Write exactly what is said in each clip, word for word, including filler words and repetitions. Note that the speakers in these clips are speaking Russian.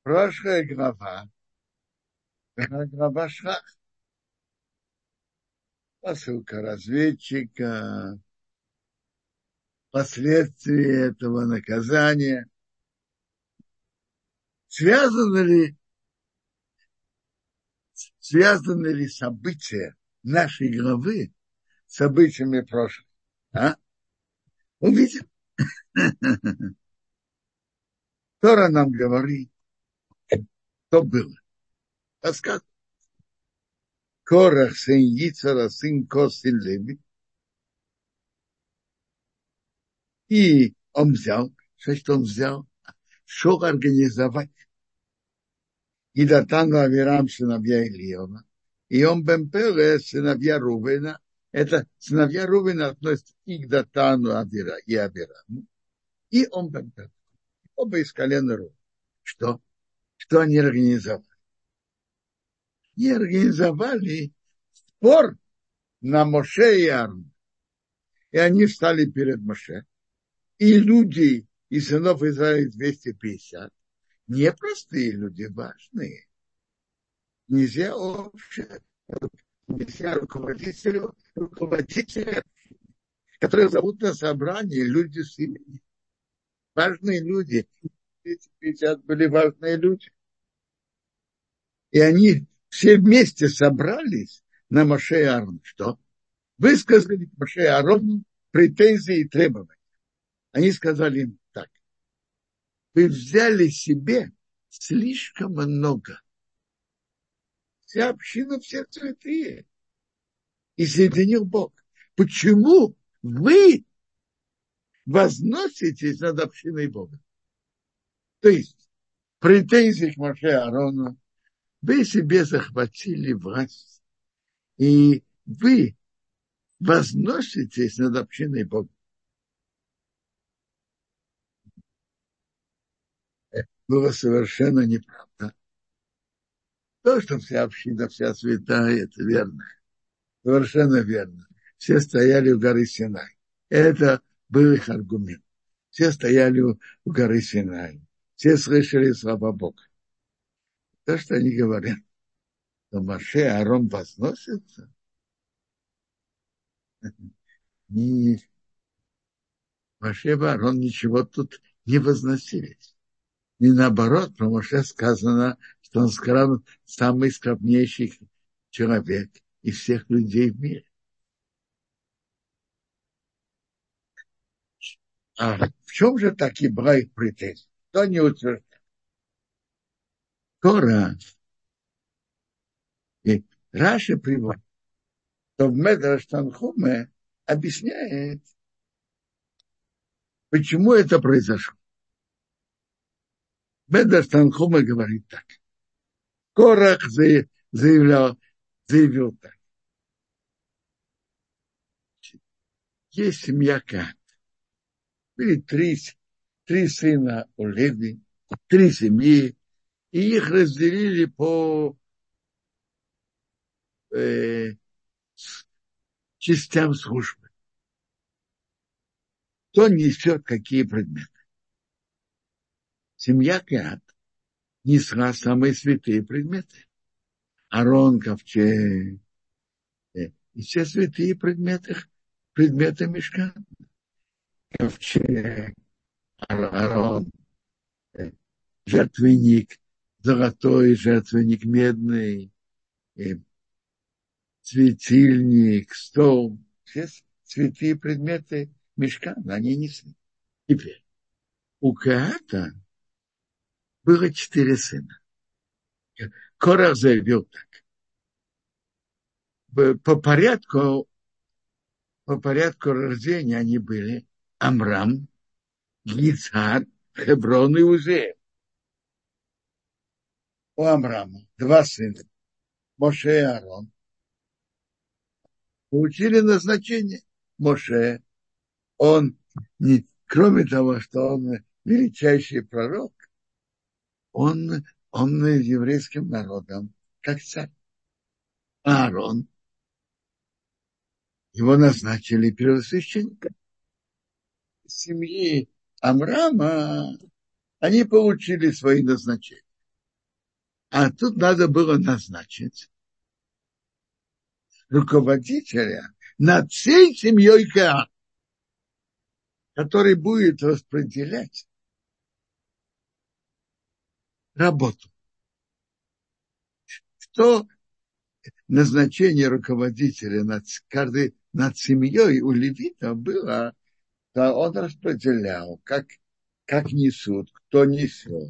Прошлая глава, глава Шах, посылка разведчика, последствия этого наказания. Связаны ли, связаны ли события нашей главы с событиями прошлого? А? Увидим. Тора нам говорит, что было. Рассказ. Корах, сын Йицхара, сын Кос, сын Леви. И он взял, что он взял, шел организовать и Датану Авирам, сыновья Ильева, и он Бемпеле, сыновья Рувена. Это сыновья Рувена относятся и к Датану Авира, и Авираму, и он Бемпеле. Оба из колена Рувена. Что? Что они организовали? Они организовали спор на Моше и Аарон. И они встали перед Моше. И люди из сынов Израиля двести пятьдесят. Непростые люди, важные. Нельзя общее, нельзя руководителю, руководителя, которые зовут на собрание, люди с именем. Важные люди. двести пятьдесят были важные люди. И они все вместе собрались на Моше и Аарон. Что? Высказали Моше и Аарону претензии и требования. Они сказали им так. Вы взяли себе слишком много. Вся община, все святые. И соединил Бог. Почему вы возноситесь над общиной Бога? То есть, претензии к Моше и Аарону, вы себе захватили власть, и вы возноситесь над общиной Бога. Это было совершенно неправда. То, что вся община, вся святая, это верно. Совершенно верно. Все стояли у горы Синай. Это был их аргумент. Все стояли у, у горы Синай. Все слышали слова Бога. То, что они говорят, что Моше и Аарон возносятся, не, Моше и Аарон ничего тут не возносились. И наоборот, про Моше сказано, что он сказал, самый скромнейший человек из всех людей в мире. А в чем же такие была их претензия? Что они утверждают? Тора и Раши приводит, что в Медраш Танхуме объясняет, почему это произошло. Медраш Танхуме говорит так. Корах заявлял, заявил так. Есть семья Каат. Были три, три сына у Леви, три семьи, и их разделили по э, частям службы. Кто несет какие предметы. Семья Каат несла самые святые предметы. Арон, ковчег, э, и все святые предметы, предметы мешка. Ковчег, Арон, э, жертвенник, золотой жертвенник, медный, э, светильник, стол. Все святые предметы мешка, они несли. Теперь, у Каата было четыре сына. Корах заявил так. По порядку, по порядку рождения они были Амрам, Гицар, Хеброн и Узеев. У Амрама два сына, Моше и Аарон, получили назначение. Моше, он, не, кроме того, что он величайший пророк, он, он еврейским народом, как царь. Аарон, его назначили первосвященником. Семьи Амрама, они получили свои назначения. А тут надо было назначить руководителя над всей семьей Каана, который будет распределять работу. Что назначение руководителя над каждой, над семьей у левита было, то он распределял, как, как несут, кто несет.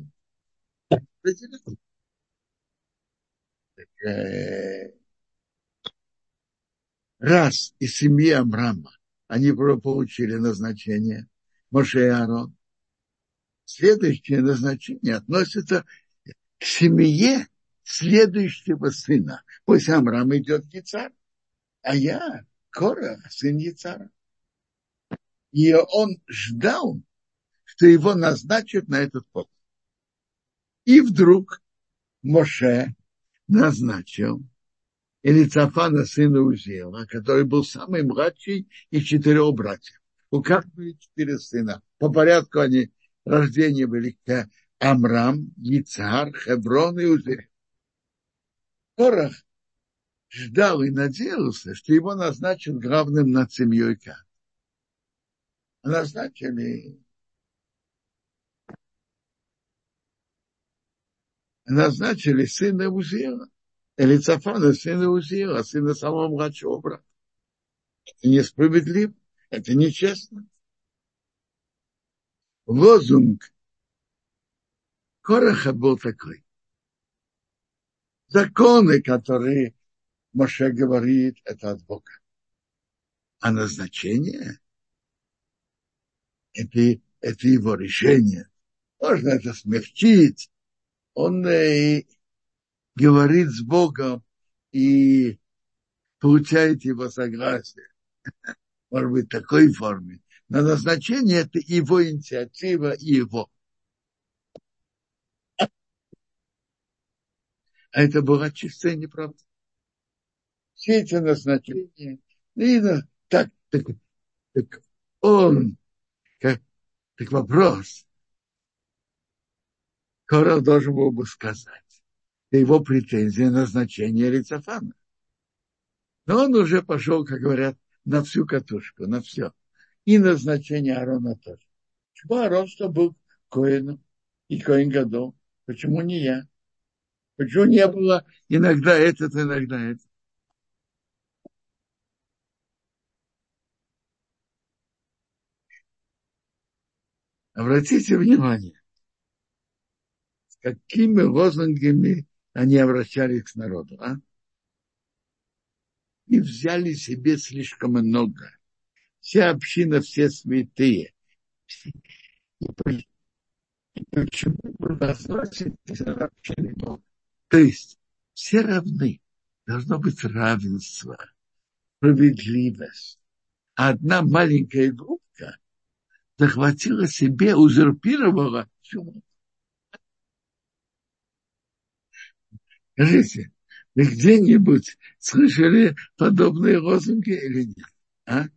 Раз из семьи Амрама они получили назначение, Моше и Аарон, следующее назначение относится к семье следующего сына. После Амрама идет Яцар, а я Корах, сын Яцара. И он ждал, что его назначат на этот пост. И вдруг Моше назначил Элицафана, сына Узиела, который был самый младший из четырех братьев. У каждого были четыре сына. По порядку они рождения были Амрам, Яцар, Хеврон и Узиел. Корах ждал и надеялся, что его назначат главным над семьей Каана. Назначили, назначили сына Узиела. Элицафана, сына Узиела, сына самого младшего брата. Это несправедливо, это нечестно. Лозунг Кораха был такой. Законы, которые Моше говорит, это от Бога. А назначение это, это его решение. Можно это смягчить. Он э, говорит с Богом и получает его согласие. Может быть, в такой форме. Но назначение это его инициатива и его. А это была чистая неправда. Все эти назначения, и, ну, так, так, так он, как, так вопрос, Корах должен был бы сказать, его претензия на назначение Элицафана. Но он уже пошел, как говорят, на всю катушку, на все. И назначение Аарона тоже. Почему Аарон, что был Коэном и Коэн Гадол? Почему не я? Почему не было иногда этот, иногда этот? Обратите внимание, с какими лозунгами они обращались к народу, а? И взяли себе слишком много. Вся община, все святые. И почему вы возноситесь на общину Бога? То есть все равны. Должно быть равенство, справедливость. А одна маленькая группка захватила себе, узурпировала всю. Скажите, вы где-нибудь слышали подобные лозунги или нет? А?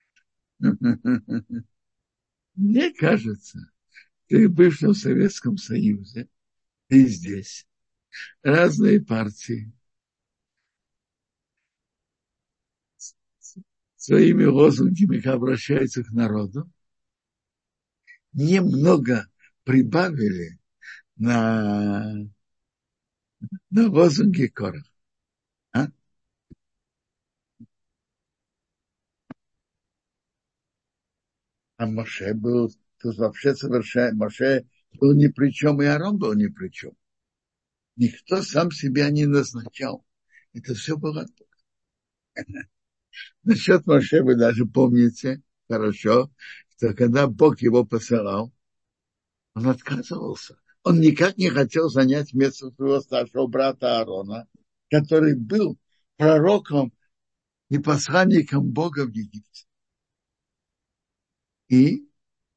Мне кажется, ты в бывшем Советском Союзе, ты здесь, разные партии своими лозунгами обращаются к народу, немного прибавили на, на лозунги Корах. А? А Моше был, тут вообще совершенно, Моше был ни при чем, и Аарон был ни при чем. Никто сам себя не назначал. Это все было. Насчет Моше вы даже помните хорошо, что когда Бог его посылал, он отказывался. Он никак не хотел занять место своего старшего брата Аарона, который был пророком и посланником Бога в Египте. И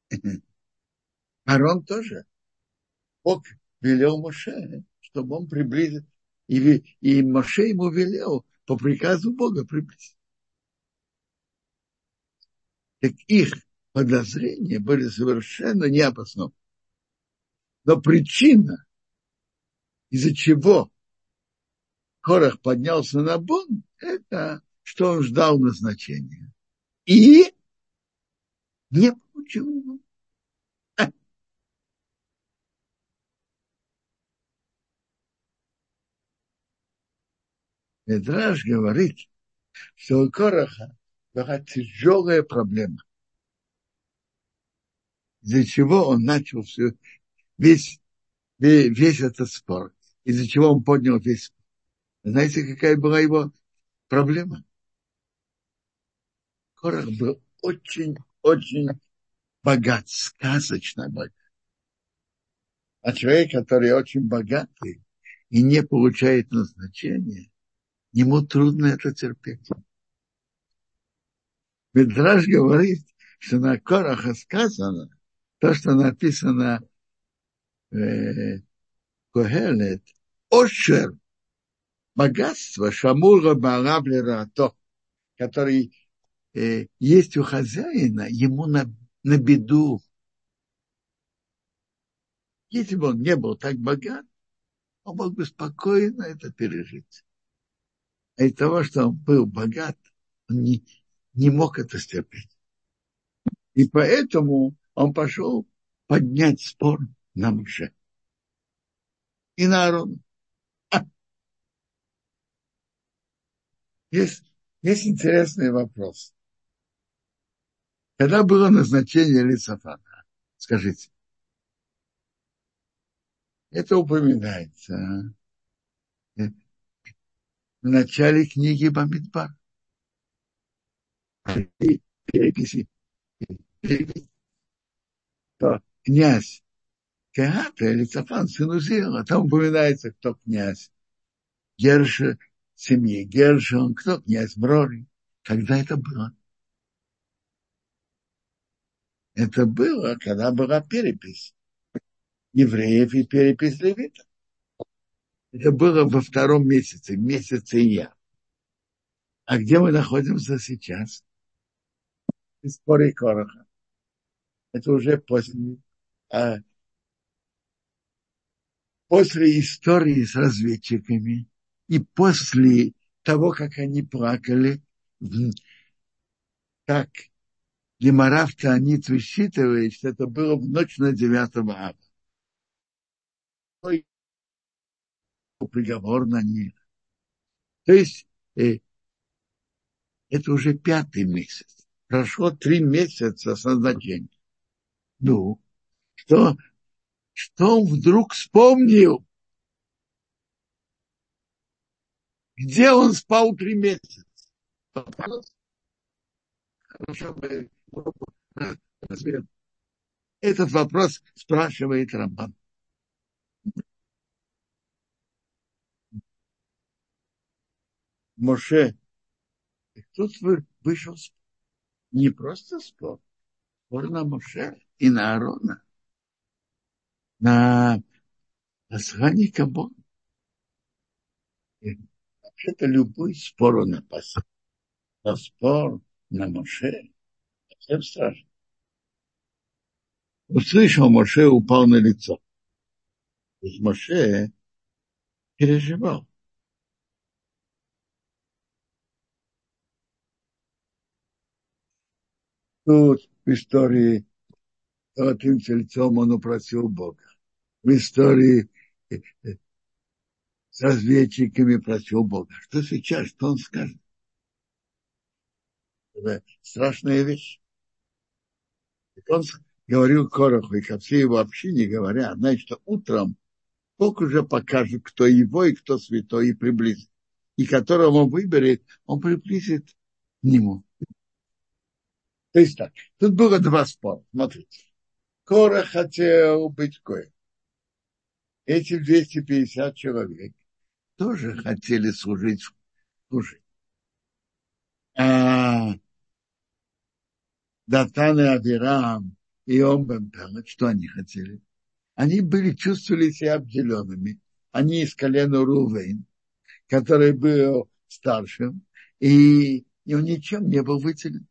Аарон тоже. Бог велел Моше, чтобы он приблизил. И, и Моше ему велел по приказу Бога приблизить. Так их подозрения были совершенно необоснованы. Но причина Из-за чего Корах поднялся на бунт, это что он ждал назначения. И не получил его. Медраж говорит, что у Кораха была тяжелая проблема, из-за чего он начал все, весь, весь, весь этот спор, из-за чего он поднял весь спор. Знаете, какая была его проблема? Корах был очень, очень богат, сказочно богат. А человек, который очень богатый и не получает назначения, ему трудно это терпеть. Медраж говорит, что на Кораха сказано то, что написано в Когелет, Ошер, богатство, Шамура Барабли Рато, который э, есть у хозяина, ему на, на беду. Если бы он не был так богат, он мог бы спокойно это пережить. А из того, что он был богат, он не, не мог это стерпеть. И поэтому он пошел поднять спор на Моше и на Аарона. Есть, есть интересный вопрос. Когда было назначение Лицафана? Скажите. Это упоминается в начале книги Бамидбар. Переписи. Переписи. То князь Кеата, Лицафан, сын Узиила, там упоминается, кто князь Герша, семьи Гершон, кто князь Брори. Когда это было? Это было, когда была перепись евреев и перепись левитов. Это было во втором месяце, месяце Ия. А где мы находимся сейчас? В споре Кораха. Это уже после, а, после истории с разведчиками и после того, как они плакали, как Гемара в Таанит высчитывает, что это было в ночь на девятого ава. Приговор на них. То есть э, это уже пятый месяц. Прошло три месяца с назначения. Ну, что, что он вдруг вспомнил? Где он спал три месяца? Хорошо, мы разберем. Этот вопрос спрашивает Рамбан. Моше, тут вышел не просто спор, спор на Моше и на Аарона, на название Кабон. Вообще-то любой спор он опасен. Но спор на Моше совсем страшно. Услышал, Моше упал на лицо. То есть Моше переживал. Тут в истории золотым тельцом он упросил Бога. В истории с разведчиками просил Бога. Что сейчас, что он скажет? Это страшная вещь. Он говорил Короху, и ко всей его общине говоря, знаете, что утром Бог уже покажет, кто его и кто святой, и приблизит. И которого он выберет, он приблизит к нему. То есть так, тут было два спора. Смотрите. Корох хотел быть коем. Эти двести пятьдесят человек тоже хотели служить, служить. А Датан и Авирам и Омбем Пелет, что они хотели? Они были, чувствовали себя обделенными. Они из колена Рувейн, который был старшим, и, и он ничем не был выделен.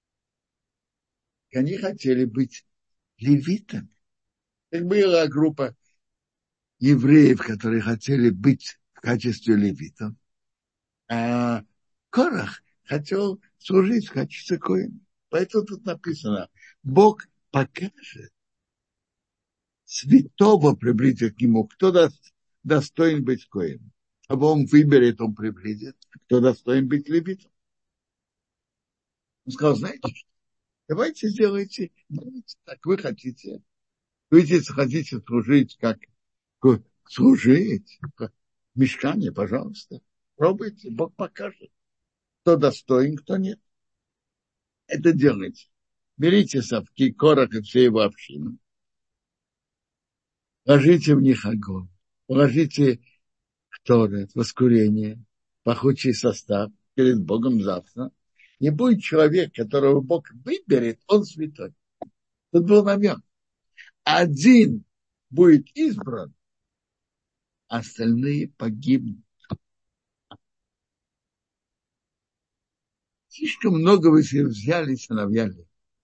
И они хотели быть левитами. Так была группа евреев, которые хотели быть в качестве левитов, а Корах хотел служить в качестве коина. Поэтому тут написано, Бог покажет святого приблизит к нему, кто даст, достоин быть коином. Кого он выберет, он приблизит, кто достоин быть левитом. Он сказал, знаете что, давайте сделайте, делайте так, вы хотите. Вы здесь хотите служить, как служить в мешкане, пожалуйста. Пробуйте, Бог покажет, кто достоин, кто нет. Это делайте. Берите совки, корах и все его общины. Ложите в них огонь. Положите торет, воскурение, пахучий состав перед Богом завтра. Не будет человек, которого Бог выберет, он святой. Тут был намек. Один будет избран, остальные погибнут. Слишком много вы себе взяли сыновьями.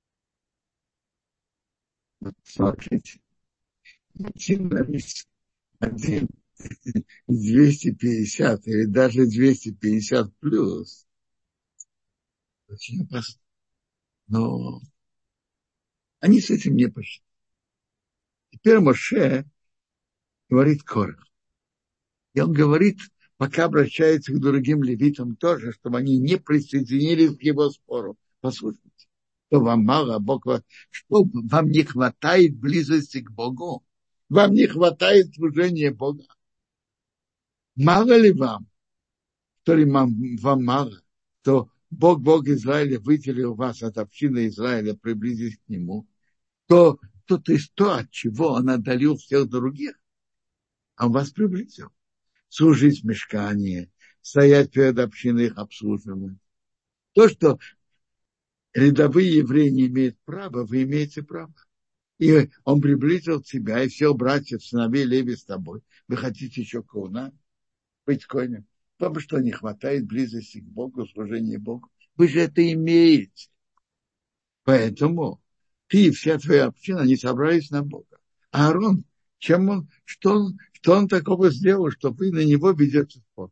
Смотрите. Один, один двести пятьдесят или даже двести пятьдесят плюс. Очень опасно. Но они с этим не пошли. Теперь Моше говорит Корах. И он говорит, пока обращается к другим левитам тоже, чтобы они не присоединились к его спору. Послушайте, что вам мало, Бог вас, что вам не хватает близости к Богу? Вам не хватает служения Бога? Мало ли вам, что ли вам, вам мало, то Бог, Бог Израиля выделил вас от общины Израиля, приблизить к Нему, то, то, то есть то, от чего Он отдалил всех других, Он вас приблизил. Служить в мешкании, стоять перед общиной, их обслуживать. То, что рядовые евреи не имеют права, вы имеете право. И Он приблизил тебя, и всех братьев, сыновей Леви с тобой. Вы хотите еще коуна? Быть коинем. Вам что, не хватает близости к Богу, служения Богу? Вы же это имеете. Поэтому ты и вся твоя община, они собрались на Бога. А Аарон, чем он, что он, что он такого сделал, что вы на него ведете спор?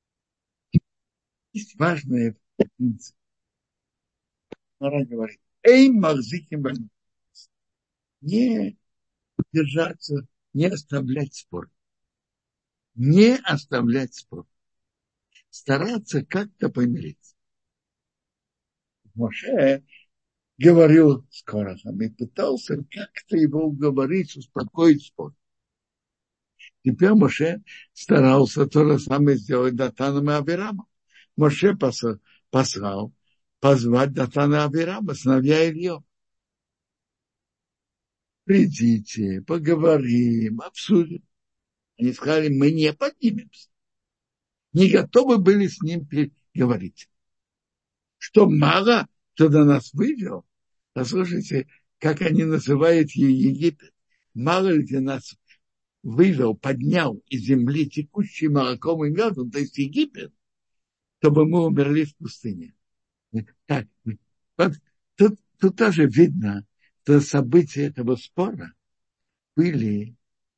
Есть важная принцип. Мара говорит, эй, махзиким, не держаться, не оставлять спор. Не оставлять спор. Стараться как-то помириться. Моше говорил с Корахом и пытался как-то его уговорить, успокоить спор. Теперь Моше старался то же самое сделать Датаном и Авирамом. Моше послал, послал позвать Датана и Авирама, сыновья Ильё. Придите, поговорим, обсудим. Они сказали, мы не поднимемся. Не готовы были с ним говорить. Что мало, кто до нас вывел. Послушайте, как они называют Египет. Мало ли ты нас вывел, поднял из земли текущий молоком и медом, то есть Египет, чтобы мы умерли в пустыне. Так, вот, тут, тут тоже видно, что события этого спора были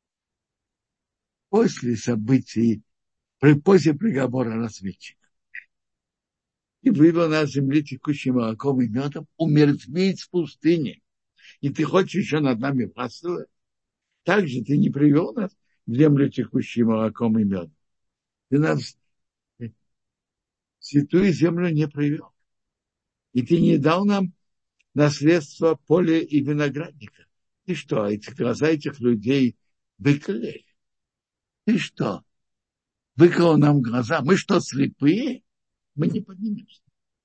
после событий, после приговора разведчика. И вывел нас с земли текущим молоком и медом, умертвить в пустыне. И ты хочешь еще над нами властвовать? Так же ты не привел нас в землю текущим молоком и медом. Ты нас в святую землю не привел. И ты не дал нам наследство поля и виноградника. Ты что, эти глаза этих людей выколи? Ты что, выколол нам глаза? Мы что, слепые? Мы не поднимемся.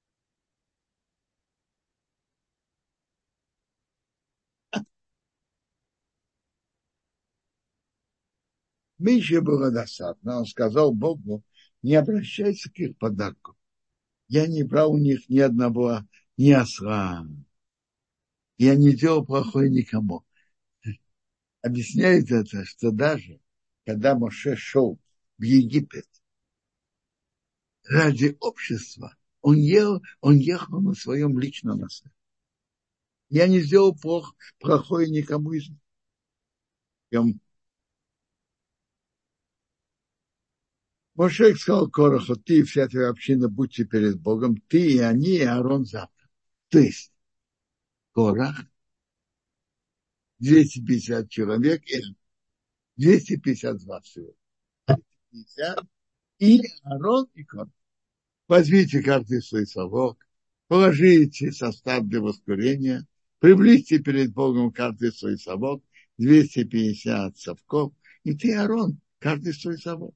Мише было досадно. Он сказал Богу, не обращайся к их подарку. Я не брал у них ни одного, ни осла. Я не делал плохое никому. Объясняет это, что даже когда Моше шел в Египет ради общества, он, ел, он ехал на своем личном осле. Я не сделал плохо, плохое никому из них. Моше сказал Короху: ты и вся твоя община будьте перед Богом, ты и они, и Аарон завтра. То есть Корах, двести пятьдесят человек, и двести пятьдесят два всего. пятьдесят, и Аарон, и Корах. Возьмите каждый свой совок, положите состав для воскурения, приблизьте перед Богом каждый свой совок, двести пятьдесят совков, и ты, Аарон, каждый свой совок.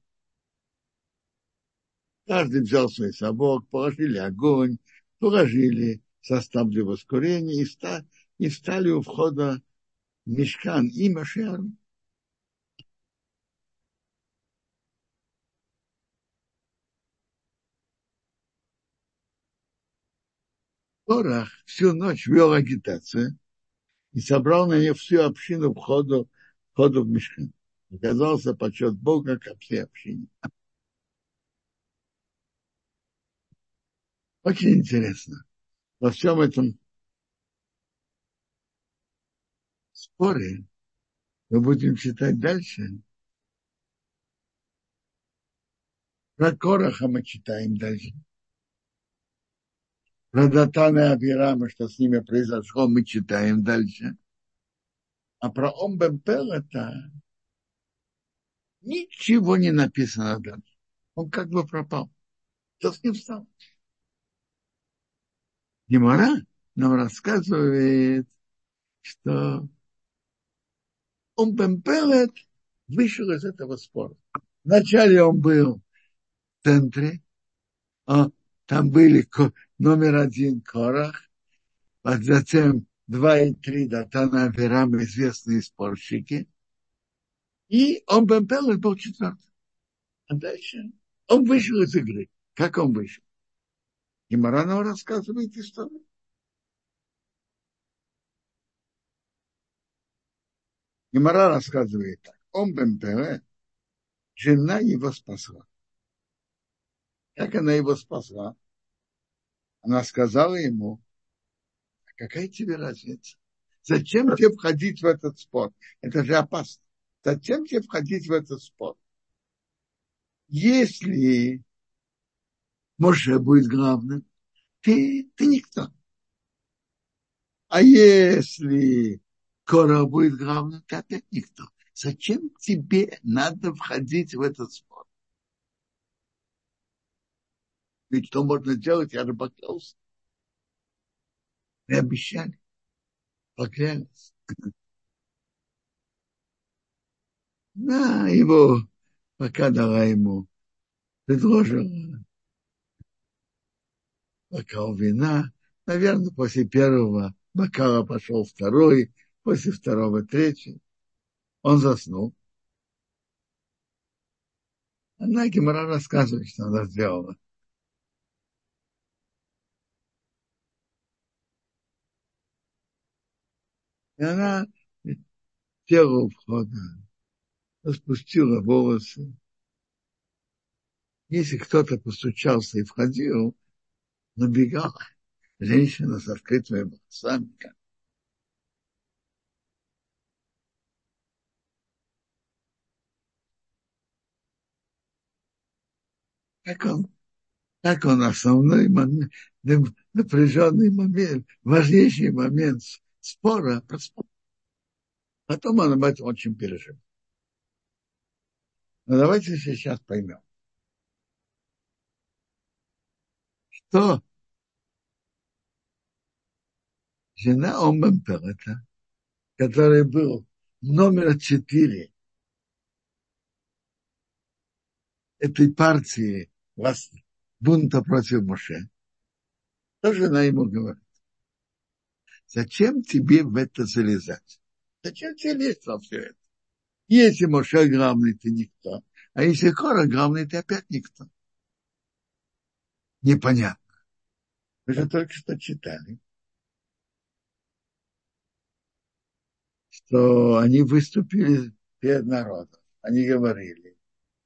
Каждый взял свой совок, положили огонь, положили состав для воскурения и, ста, и встали у входа в мишкан и Моше и Аарон. Корах всю ночь вел агитацию и собрал на нее всю общину входу, входу в мишкан. Оказался почет Бога ко всей общине. Очень интересно. Во всем этом споре мы будем читать дальше. Про Кораха мы читаем дальше. Про Датана и Абирама, что с ними произошло, мы читаем дальше. А про Омбемпелета ничего не написано дальше. Он как бы пропал. Кто с ним стал? Гемара нам рассказывает, что Омбемпелет вышел из этого спора. Вначале он был в центре, а там были номер один Корах, а затем два и три Датана Авирам, известные спорщики, и он Бемпелет был четвертый. А дальше он вышел из игры. Как он вышел? Гемара нам рассказывает историю. Гемара рассказывает так. Он Бемпелет, жена его спасла. Как она его спасла? Она сказала ему: какая тебе разница? Зачем тебе входить в этот спор? Это же опасно. Зачем тебе входить в этот спор? Если Моше будет главным, ты, ты никто. А если Кора будет главным, ты опять никто. Зачем тебе надо входить в этот спор? Ведь что можно делать? Я же поклялся. Мы обещали. Поклялись. Да, его пока дала ему, предложила бокал вина. Наверное, после первого бокала пошел второй, после второго третий. Он заснул. Она Гемара рассказывает, что она сделала. И она села у входа, распустила волосы. Если кто-то постучался и входил, набегала женщина с открытыми волосами. Как он, как он основной момент, напряженный момент, важнейший момент спора, потом он об этом очень переживает. Но давайте сейчас поймем, что жена Омбемпелета, который был номер четыре этой партии вас, бунта против Моше, тоже она ему говорит: зачем тебе в это залезать? Зачем тебе лезть во все это? Если Моше главный, ты никто. А если Кора главный, ты опять никто. Непонятно. Вы же только что читали, что они выступили перед народом. Они говорили: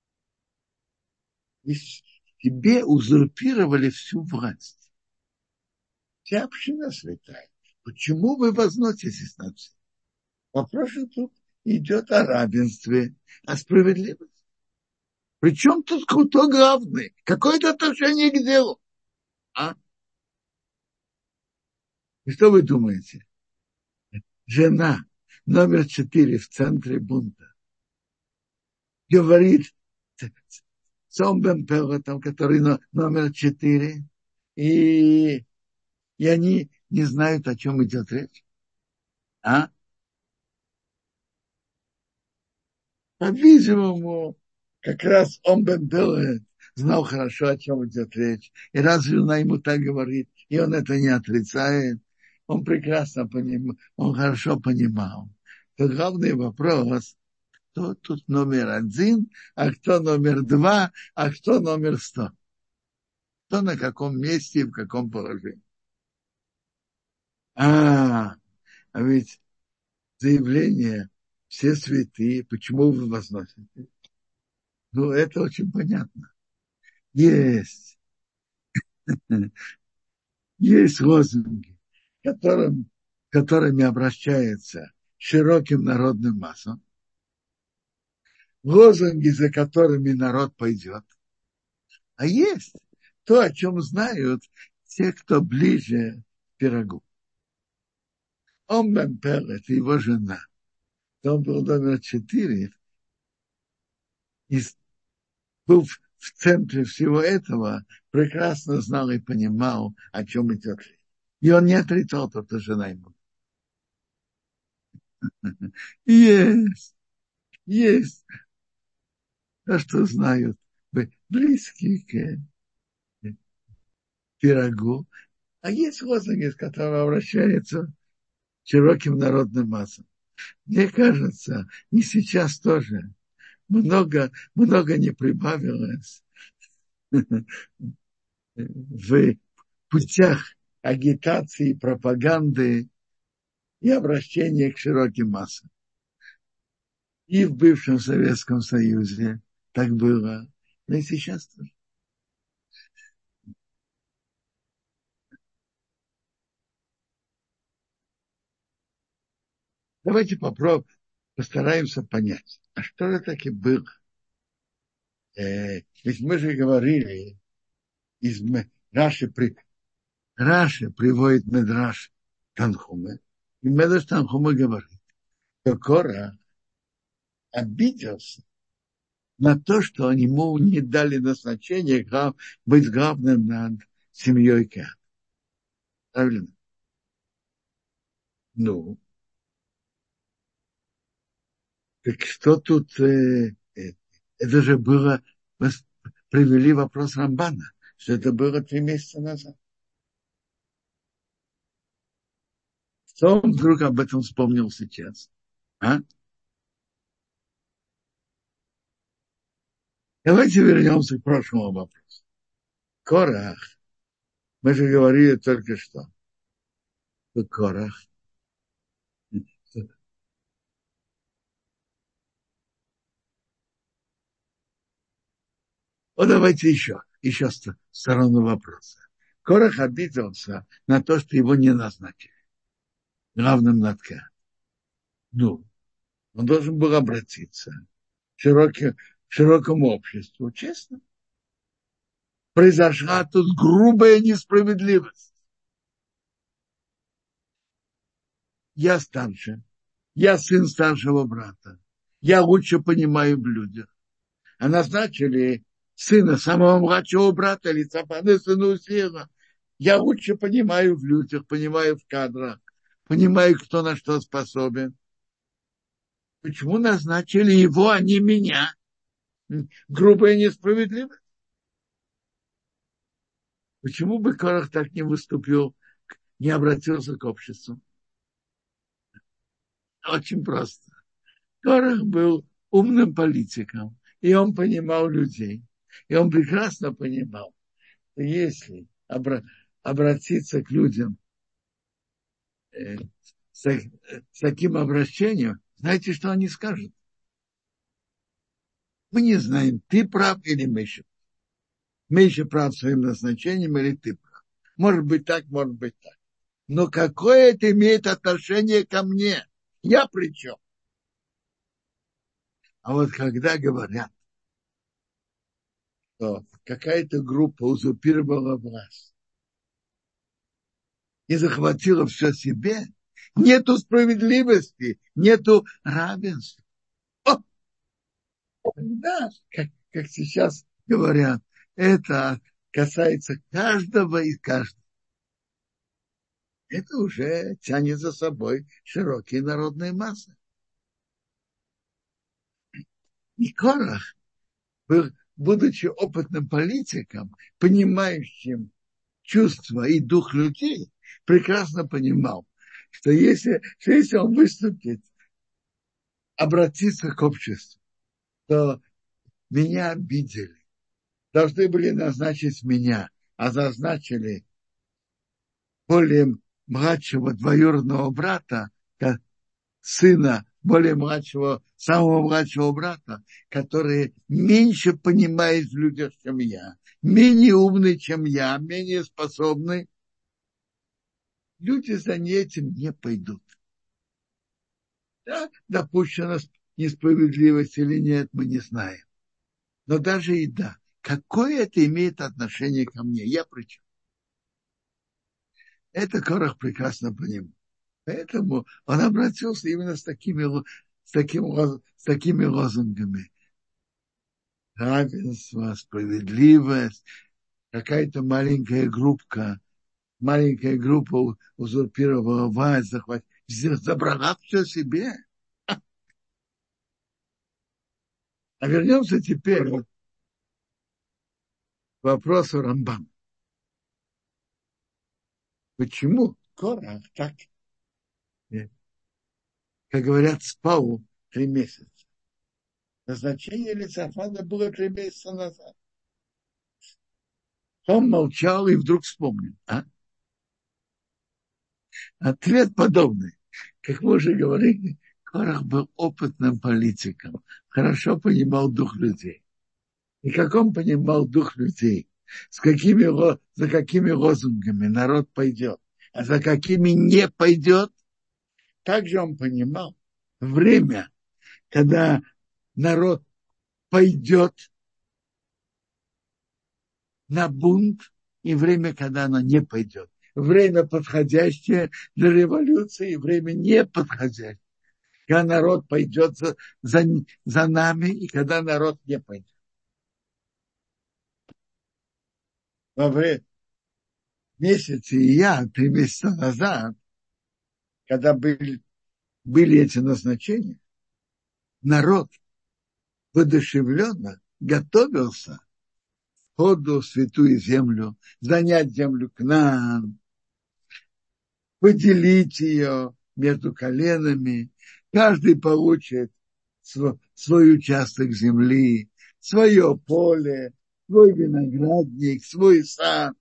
тебе узурпировали всю власть. Вся община святая. Почему вы возноситесь над всем? Вопрос тут идет о равенстве, о справедливости. Причем тут кто главный? Какое это отношение к делу? А? И что вы думаете? Жена номер четыре в центре бунта говорит Цом бен Пелотом, который номер четыре, и, и они не знают, о чем идет речь. А? По-видимому, как раз он бен Пелот знал хорошо, о чем идет речь. И раз жена ему так говорит, и он это не отрицает, он прекрасно понимал, он хорошо понимал. То главный вопрос, кто тут номер один, а кто номер два, а кто номер сто. Кто на каком месте и в каком положении. А, а ведь заявление «все святые», почему вы возносите? Ну, это очень понятно. Есть, есть лозунги, которым, которыми обращается широким народным массам, лозунги, за которыми народ пойдет. А есть то, о чем знают те, кто ближе к пирогу. Он бен Пелет и его жена. Он был номер четыре. И был в центре всего этого, прекрасно знал и понимал, о чем идет речь. И он не отрицал то, что жена ему. Есть, есть то, что знают близкие к пирогу. А есть лозунги, с которыми обращаются к широким народным массам. Мне кажется, и сейчас тоже много, много не прибавилось в путях агитации, пропаганды и обращения к широким массам. И в бывшем Советском Союзе так было, но и сейчас тоже. Давайте попробуем, постараемся понять, а что же таки было? Э, ведь мы же говорили, из Раши, при, Раши приводит Медраш Танхуме, и Медраш Танхуме говорит, что Кора обиделся на то, что ему не дали назначение глав, быть главным над семьей Кеат. Правильно? Ну, так что тут... Э, э, это же было... Привели вопрос Рамбана, что это было три месяца назад. Что он вдруг об этом вспомнил сейчас? А? Давайте вернемся к прошлому вопросу. Корах. Мы же говорили только что. Что Корах. Вот давайте еще. Еще сторону вопроса. Корах обиделся на то, что его не назначили главным над Кеат. Ну, он должен был обратиться к широким, широкому обществу. Честно. Произошла тут грубая несправедливость. Я старше. Я сын старшего брата. Я лучше понимаю в людях. А назначили сына самого младшего брата, или Цапаны, сына сына. Я лучше понимаю в людях, понимаю в кадрах, понимаю, кто на что способен. Почему назначили его, а не меня? Грубая несправедливость. Почему бы Корах так не выступил, не обратился к обществу? Очень просто. Корах был умным политиком, и он понимал людей. И он прекрасно понимал, что если обра- обратиться к людям э, с, с таким обращением, знаете, что они скажут? Мы не знаем, ты прав или Миша. Миша прав своим назначением или ты прав. Может быть так, может быть так. Но какое это имеет отношение ко мне? Я при чем? А вот когда говорят, что какая-то группа узурпировала власть и захватила все себе, нету справедливости, нету равенства. О, да, как, как сейчас говорят, это касается каждого и каждого. Это уже тянет за собой широкие народные массы. И Корах, был, будучи опытным политиком, понимающим чувства и дух людей, прекрасно понимал, что если, что если он выступит, обратиться к обществу, то меня обидели, должны были назначить меня, а назначили более младшего двоюродного брата, сына более младшего, самого младшего брата, который меньше понимает в людях, чем я, менее умный, чем я, менее способный, люди за этим не пойдут. Да, допущена несправедливость или нет, мы не знаем. Но даже и да, какое это имеет отношение ко мне? Я при чем? Это Корах прекрасно понимает. Поэтому он обратился именно с такими, с таким, с такими лозунгами. Равенство, справедливость, какая-то маленькая группа, маленькая группа узурпировала власть, захватила, забрала все себе. А вернемся теперь к вопросу Рамбам. Почему Корах так, как говорят, спал три месяца? Назначение Лицафана было три месяца назад. Он молчал и вдруг вспомнил. А? Ответ подобный. Как мы уже говорили, Корах был опытным политиком, хорошо понимал дух людей. И как он понимал дух людей, с какими, за какими лозунгами народ пойдет, а за какими не пойдет, также он понимал время, когда народ пойдет на бунт, и время, когда оно не пойдет. Время подходящее для революции, и время неподходящее. Когда народ пойдет за, за, за нами, и когда народ не пойдет. Во время месяца и я, три месяца назад, когда были, были эти назначения, народ воодушевленно готовился к входу в святую землю, занять землю к нам, поделить ее между коленами. Каждый получит свой, свой участок земли, свое поле, свой виноградник, свой сад.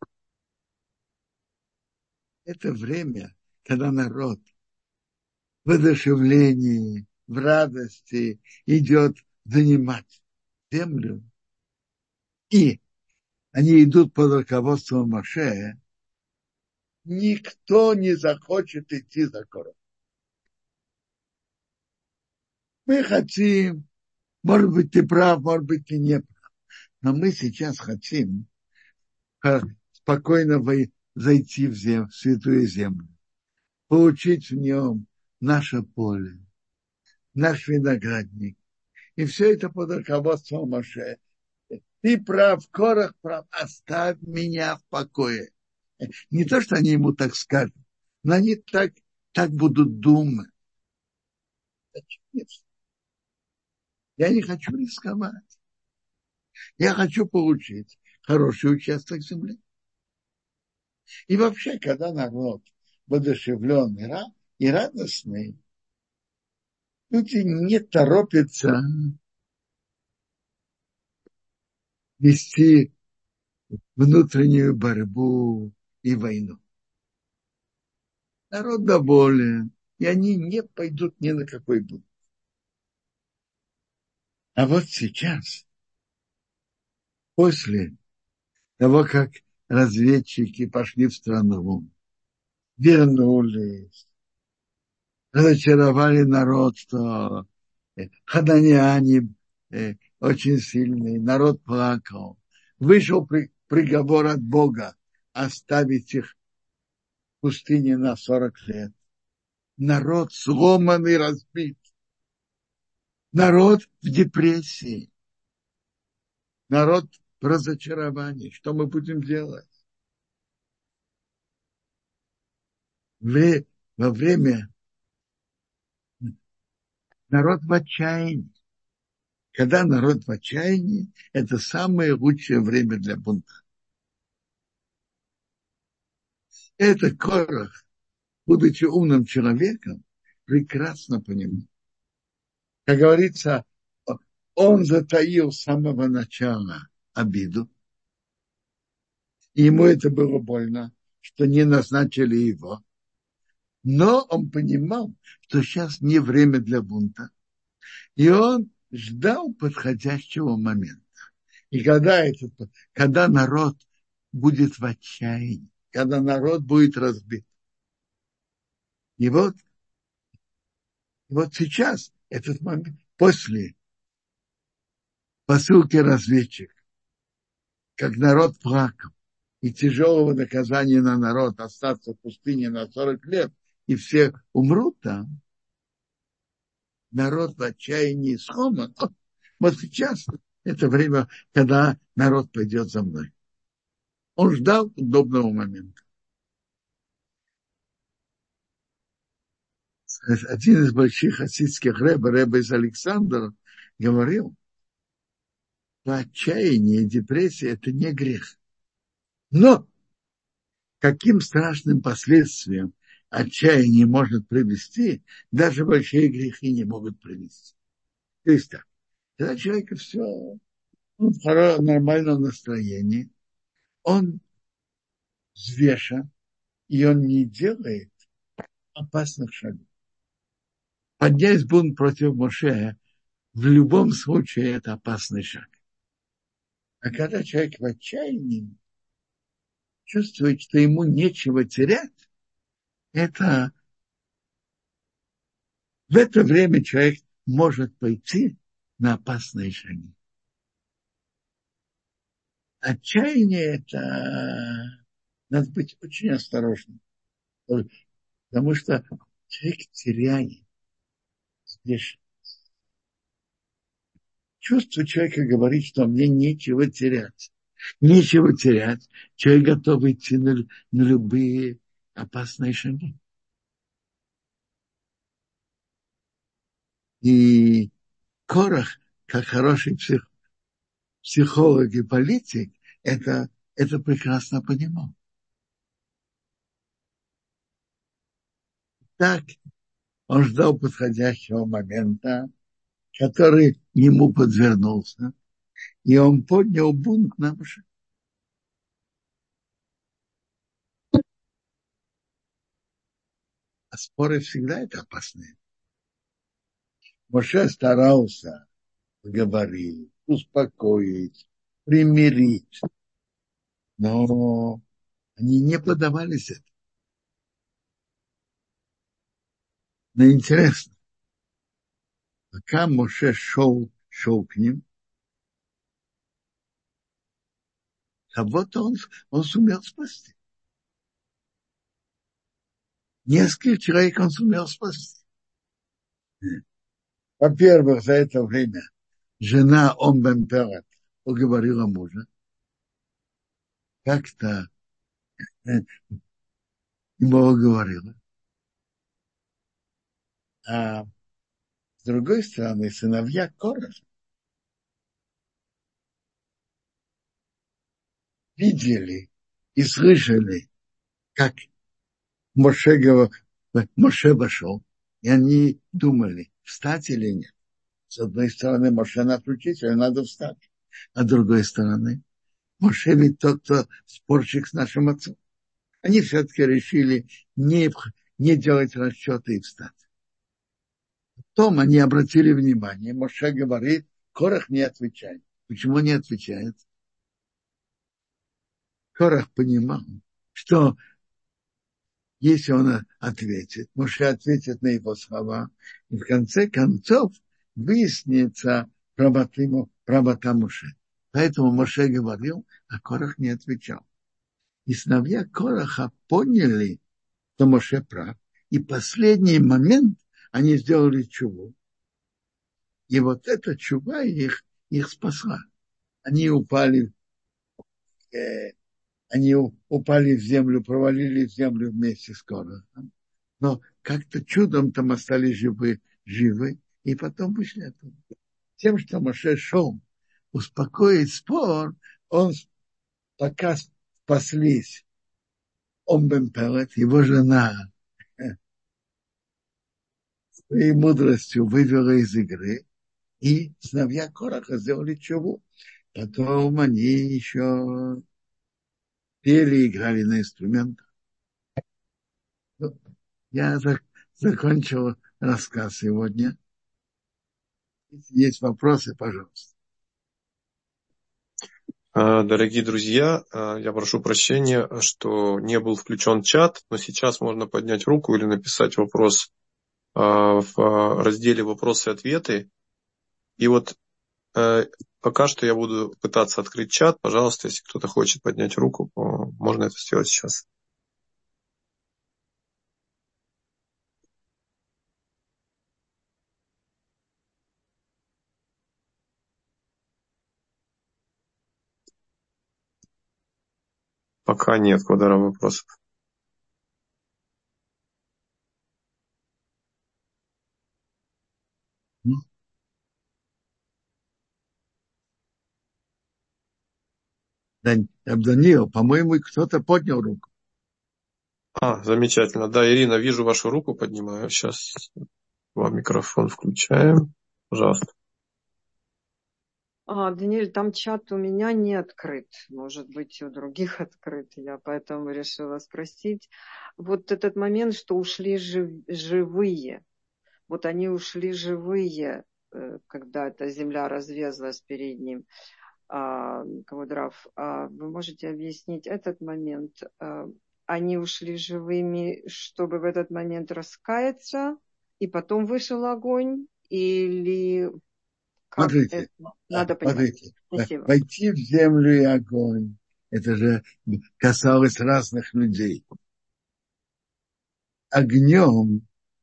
Это время, когда народ в воодушевлении, в радости идет занимать землю. И они идут под руководством Моше. Никто не захочет идти за Корах. Мы хотим, может быть, ты прав, может быть, ты не прав, но мы сейчас хотим спокойно зайти в, землю, в святую землю, получить в нем наше поле, наш виноградник. И все это под руководством Моше. Ты прав, Корах прав, оставь меня в покое. Не то, что они ему так скажут, но они так, так будут думать. Я не хочу рисковать. Я хочу получить хороший участок земли. И вообще, когда народ воодушевленный и радостный, люди не торопятся вести внутреннюю борьбу и войну. Народ доволен, и они не пойдут ни на какой бунт. А вот сейчас, после того, как разведчики пошли в страну, вернулись, разочаровали народ, что хананяне очень сильные, народ плакал. вышел при, приговор от Бога оставить их в пустыне на сорок лет. Народ сломан и разбит. Народ в депрессии. Народ в разочаровании. Что мы будем делать? Во время народ в отчаянии. Когда народ в отчаянии, это самое лучшее время для бунта. Это Корах, будучи умным человеком, прекрасно понимал. Как говорится, он затаил с самого начала обиду. И ему это было больно, что не назначили его. Но он понимал, что сейчас не время для бунта. И он ждал подходящего момента. И когда, этот, когда народ будет в отчаянии, когда народ будет разбит. И вот, и вот сейчас, этот момент, после посылки разведчик, как народ плакал, и тяжелого наказания на народ остаться в пустыне на сорок лет, и все умрут там, народ в отчаянии сломан. Вот сейчас это время, когда народ пойдет за мной. Он ждал удобного момента. Один из больших хасидских рэбе, рэбе из Александра, говорил, что отчаяние и депрессия – это не грех. Но каким страшным последствиям отчаяние может привести, даже большие грехи не могут привести. То есть так, когда человек все, он в нормальном настроении, он взвешен, и он не делает опасных шагов. Поднять бунт против Моше в любом случае это опасный шаг. А когда человек в отчаянии чувствует, что ему нечего терять, это в это время человек может пойти на опасные шаги. Отчаяние это надо быть очень осторожным, потому что человек теряет здесь. Чувство человека говорит, что мне нечего терять. Нечего терять. Человек готов идти на, на любые опасные шаги. И Корах, как хороший псих, психолог и политик, это, это прекрасно понимал. Так он ждал подходящего момента, который ему подвернулся, и он поднял бунт на Моше. А споры всегда это опасные. Моше старался говорить, успокоить, примирить, но они не поддавались этому. Но интересно, пока Моше шел, шел к ним, кого-то он, он сумел спасти. Несколько человек он сумел спасти. Во-первых, за это время жена Ом бен Перет уговорила мужа. Как-то ему уговорила. А с другой стороны, сыновья Кораша видели и слышали, как Моше, Моше вошел, и они думали, встать или нет. С одной стороны, Моше наш учитель, надо встать. А с другой стороны, Моше ведь тот, кто спорщик с нашим отцом. Они все-таки решили не, не делать расчеты и встать. Потом они обратили внимание, Моше говорит, Корах не отвечает. Почему не отвечает? Корах понимал, что если он ответит, Моше ответит на его слова, и в конце концов выяснится правота, правота Моше. Поэтому Моше говорил, а Корах не отвечал. И сыновья Кораха поняли, что Моше прав. И в последний момент они сделали чуву. И вот эта чува их, их спасла. Они упали, э, они упали в землю, провалились в землю вместе с Корахом. Но как-то чудом там остались живы, живы и потом вышли оттуда. Тем, что Моше шел успокоить спор, он пока спаслись. Он Бен Пелет, его жена, своей мудростью вывела из игры, и сыновья Кораха сделали чуву. Потом они еще пели, играли на инструментах. Ну, я так закончил рассказ сегодня. Если есть вопросы, пожалуйста. Дорогие друзья, я прошу прощения, что не был включен чат, но сейчас можно поднять руку или написать вопрос в разделе «Вопросы и ответы». И вот пока что я буду пытаться открыть чат. Пожалуйста, если кто-то хочет поднять руку, можно это сделать сейчас. Пока нет, Квадара, вопросов. Даниил, по-моему, кто-то поднял руку. А, замечательно. Да, Ирина, вижу вашу руку, поднимаю. Сейчас вам микрофон включаем. Пожалуйста. А, Даниэль, там чат у меня не открыт. Может быть, у других открыт. Я поэтому решила спросить. Вот этот момент, что ушли жив, живые. Вот они ушли живые, когда эта земля разверзлась перед ним. А, Квадрав, а вы можете объяснить этот момент? А, они ушли живыми, чтобы в этот момент раскаяться, и потом вышел огонь? Или... Как Смотрите, это надо смотрите, Спасибо. войти в землю и огонь, это же касалось разных людей. Огнем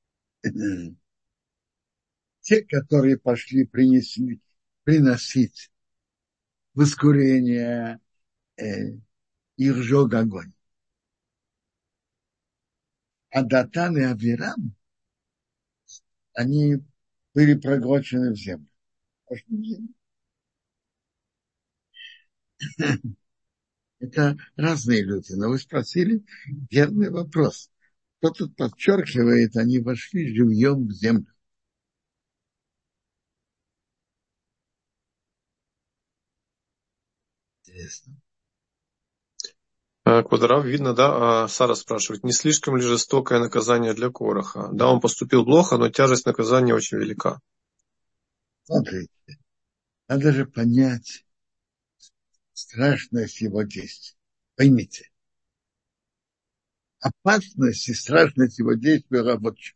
те, которые пошли принесли, приносить воскурение, э, их жег огонь. А Датан и Авирам, они были проглочены в землю. Это разные люди. Но вы спросили верный вопрос. Кто тут подчеркивает, они вошли живьем в землю. Интересно. Квадрав, видно, да? Сара спрашивает, не слишком ли жестокое наказание для Кораха? Да, он поступил плохо, но тяжесть наказания очень велика. Смотрите, надо же понять страшность его действий. Поймите, опасность и страшность его действий рабочая.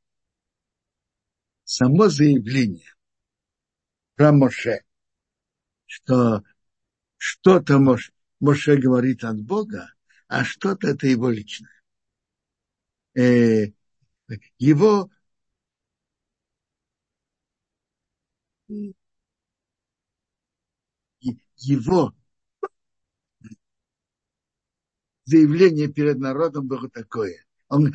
Само заявление про Моше, что что-то Моше, Моше говорит от Бога, а что-то это его личное. Э, его его заявление перед народом было такое. Он,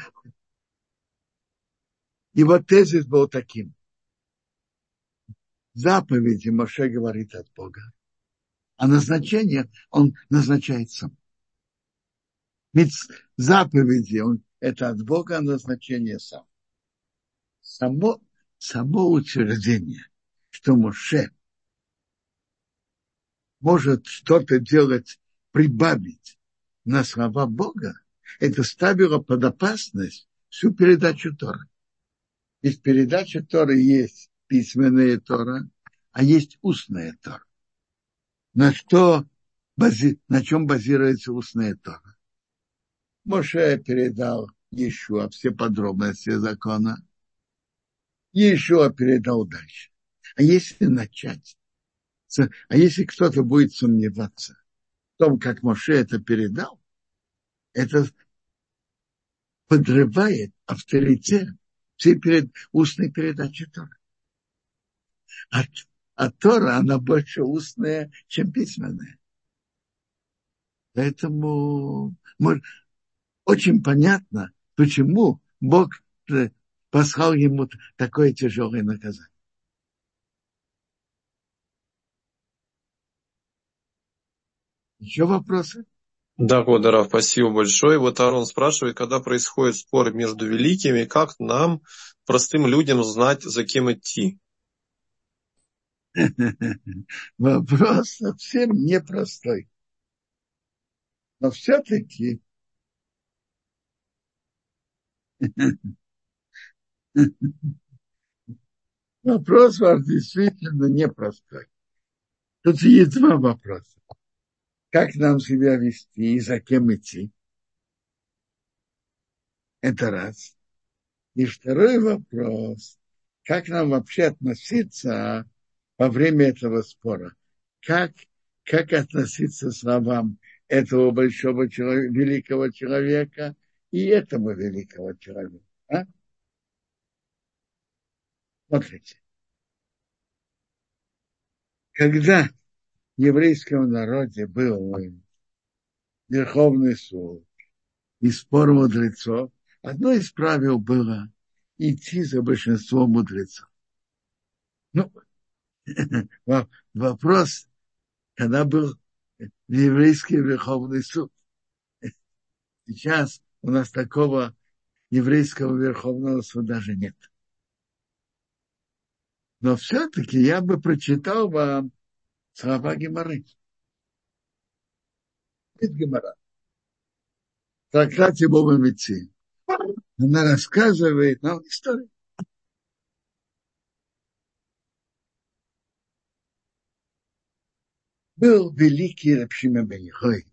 его тезис был таким. Заповеди Моше говорит от Бога, а назначение он назначает сам. Ведь заповеди он, это от Бога, а назначение сам. Само, само утверждение, что Моше может что-то делать, прибавить на слова Бога, это ставило под опасность всю передачу Торы. Ведь передача Торы есть письменная Тора, а есть устная Тора. На что, бази, на чем базируется устная Тора? Моше передал Иешуа все подробности закона. Иешуа передал дальше. А если начать А если кто-то будет сомневаться в том, как Моше это передал, это подрывает авторитет всей перед, устной передачи Торы. А, а Тора, она больше устная, чем письменная. Поэтому мы, очень понятно, почему Бог послал ему такое тяжелое наказание. Еще вопросы? Да, Квадарав, спасибо большое. Вот Арон спрашивает, когда происходит спор между великими, как нам, простым людям, знать, за кем идти? Вопрос совсем непростой. Но все-таки вопрос ваш действительно непростой. Тут есть два вопроса. Как нам себя вести и за кем идти? Это раз. И второй вопрос. Как нам вообще относиться во время этого спора? Как, как относиться к словам этого большого человека, великого человека и этому великого человека? А? Смотрите. Когда в еврейском народе был Верховный суд и спор мудрецов, одно из правил было идти за большинством мудрецов. Ну, вопрос, когда был еврейский Верховный суд. Сейчас у нас такого еврейского Верховного суда даже нет. Но все-таки я бы прочитал вам слова Гемары. Гемара. В трактате Боба Митци. Она рассказывает нам историю. Был великий Рав Шимон бен Йохай.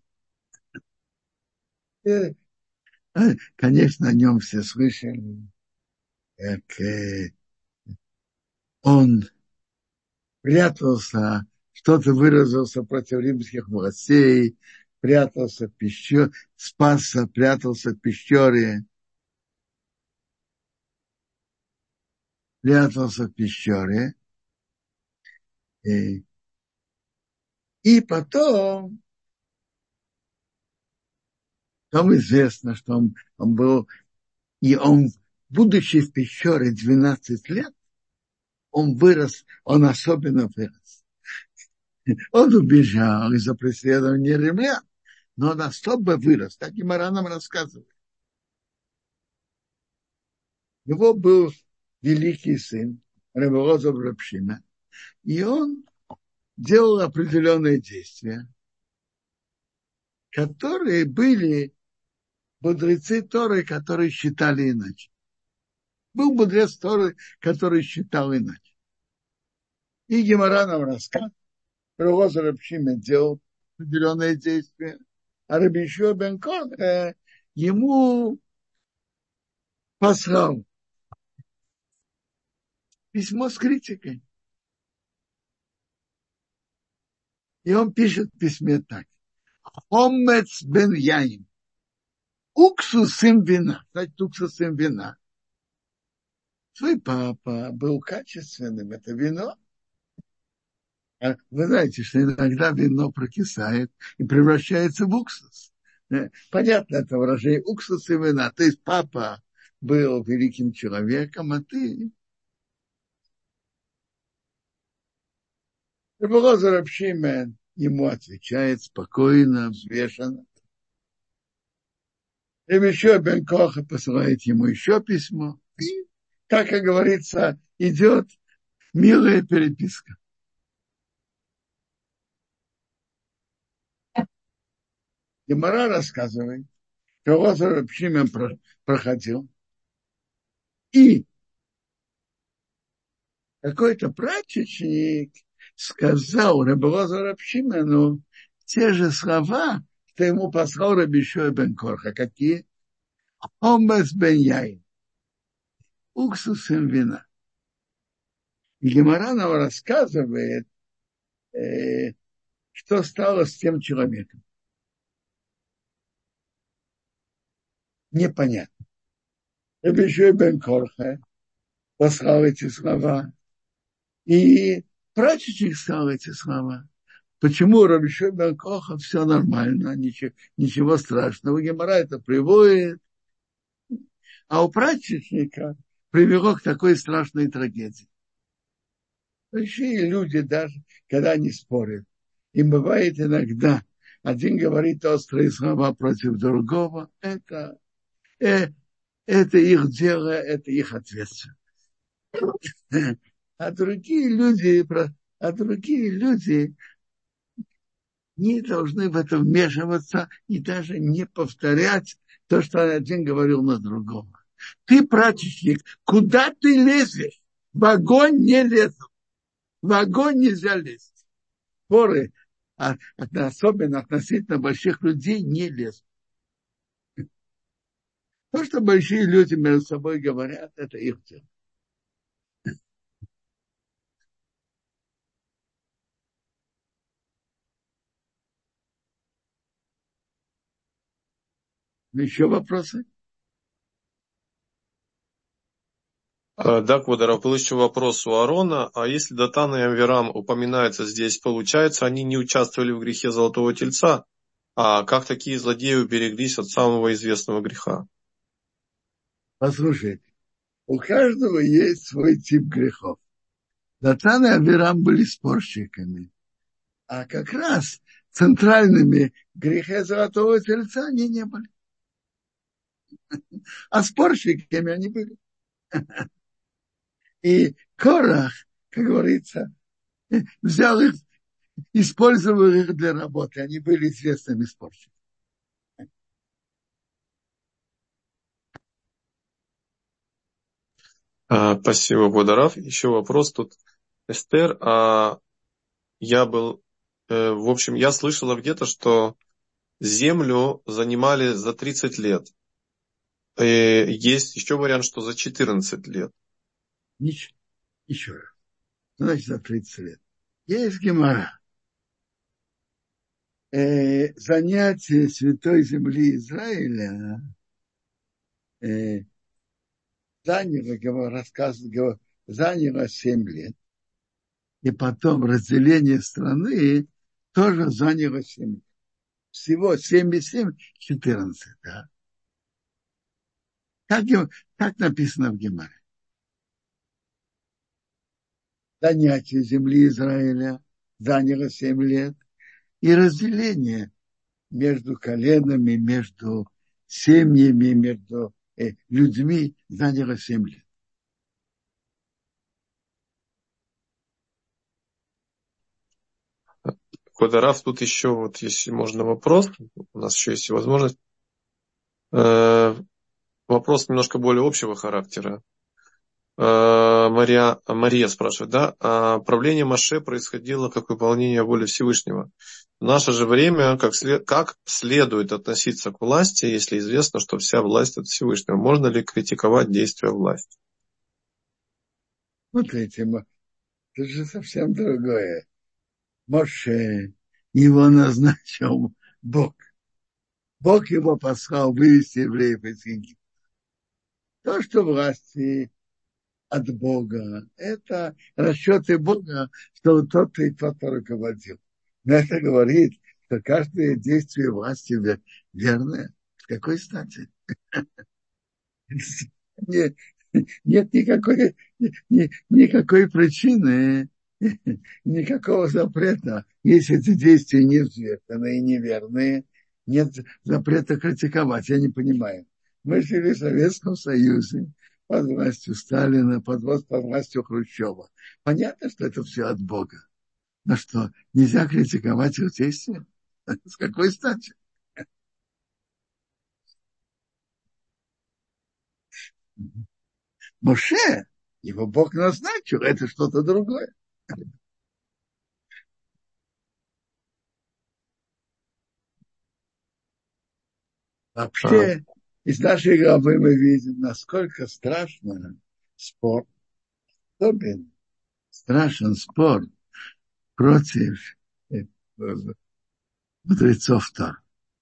Конечно, о нем все слышали. Как он прятался, что-то выразился против римских властей, прятался в пещере, спасся, прятался в пещере, прятался в пещере. И, и потом, там известно, что он, он был, и он, будучи в пещере двенадцать лет, он вырос, он особенно вырос. Он убежал из-за преследования римлян, но он особо вырос. Так и Мара нам рассказывает. Его был великий сын, Рав Элиэзер бен Шимон, и он делал определенные действия, которые были мудрецы Торы, которые считали иначе. Был мудрец Торы, который считал иначе. И Гемара нам рассказывает, Рав Элиэзер бен Шимон делал определенные действия, а Раби Йошуа бен Корах ему послал письмо с критикой. И он пишет в письме так. Хомец бен Яин. Уксус сын вина. Значит, уксус сын вина. Твой папа был качественным. Это вино. А вы знаете, что иногда вино прокисает и превращается в уксус. Понятно это выражение. Уксус и вина. То есть папа был великим человеком, а ты... Рав Элиэзер бен Шимон ему отвечает спокойно, взвешенно. Раби Йошуа бен Коха посылает ему еще письмо. И, как и говорится, идет милая переписка. Гемара рассказывает, что Рав Элиэзер бен Шимон проходил. И какой-то прачечник сказал Рав Элиэзеру бен Шимону те же слова, что ему послал Раби Йошуа бен Коха. Какие? Хомец бен Яин. Уксус и вина. И Гемара нам рассказывает, э, что стало с тем человеком? Непонятно. Раби Йошуа бен Корха послал эти слова, и прачечник сказал эти слова. Почему Раби Йошуа бен Корха все нормально, ничего, ничего страшного. Гемара это приводит. А у прачечника привело к такой страшной трагедии. Большие люди, даже когда они спорят, им бывает иногда, один говорит острые слова против другого, это, э, это их дело, это их ответственность. А другие люди, а другие люди не должны в это вмешиваться и даже не повторять то, что один говорил на другого. Ты прачечник, куда ты лезешь? В огонь не лезут. В огонь нельзя лезть. Споры, особенно относительно больших людей, не лезут. То, что большие люди между собой говорят, это их дело. Еще вопросы? Да, Кводаров, был еще вопрос у Арона. А если Датан и Авирам упоминаются здесь, получается, они не участвовали в грехе Золотого Тельца? А как такие злодеи убереглись от самого известного греха? Послушайте, у каждого есть свой тип грехов. Датан и Авирам были спорщиками. А как раз центральными грехи Золотого Тельца они не были. А спорщиками они были. И Корах, как говорится, взял их, использовал их для работы. Они были известными спорщиками. А, спасибо, Кводаров. Еще вопрос тут. Эстер, а я был, э, в общем, я слышала где-то, что землю занимали за тридцать лет. И есть еще вариант, что за четырнадцать лет. Ничего. Еще раз. Значит, за тридцать лет. Есть гемара. Э, занятие Святой Земли Израиля э, заняло, рассказывает, заняло семь лет. И потом разделение страны тоже заняло семь лет. Всего семь и семь, четырнадцать, да. Как, как написано в Гемаре. Занятие земли Израиля заняло семь лет. И разделение между коленами, между семьями, между э, людьми заняло семь лет. Кводаров, тут еще, вот, если можно, вопрос. У нас еще есть возможность. Э, вопрос немножко более общего характера. Э, Мария, Мария спрашивает, да, а правление Моше происходило как выполнение воли Всевышнего. В наше же время как, след, как следует относиться к власти, если известно, что вся власть от Всевышнего? Можно ли критиковать действия власти? Смотрите, это же совсем другое. Моше, его назначил Бог. Бог его послал вывести евреев из Египта. То, что власти от Бога, это расчеты Бога, что тот-то и тот-то руководил. Но это говорит, что каждое действие власти верное. С какой стати? Нет, нет никакой, ни, никакой причины, никакого запрета. Если эти действия невзвешенные и неверные, нет запрета критиковать. Я не понимаю. Мы жили в Советском Союзе под властью Сталина, под, под властью Хрущева. Понятно, что это все от Бога. Но что, нельзя критиковать их действия? С какой стати? Моше, его Бог назначил, это что-то другое. Вообще, из нашей главы мы видим, насколько страшно спор, особенно страшен спор против мудрецов Тора.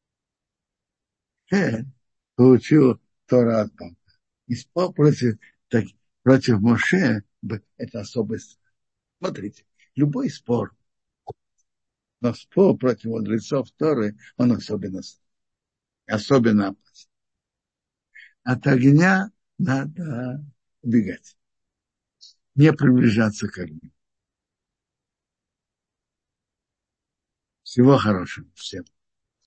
Получил Тора от Бога. И спор против, так, против Моше – это особый спор. Смотрите, любой спор, но спор против мудрецов Торы, он особенно, особенно опасен. От огня надо убегать, не приближаться к огню. Всего хорошего всем.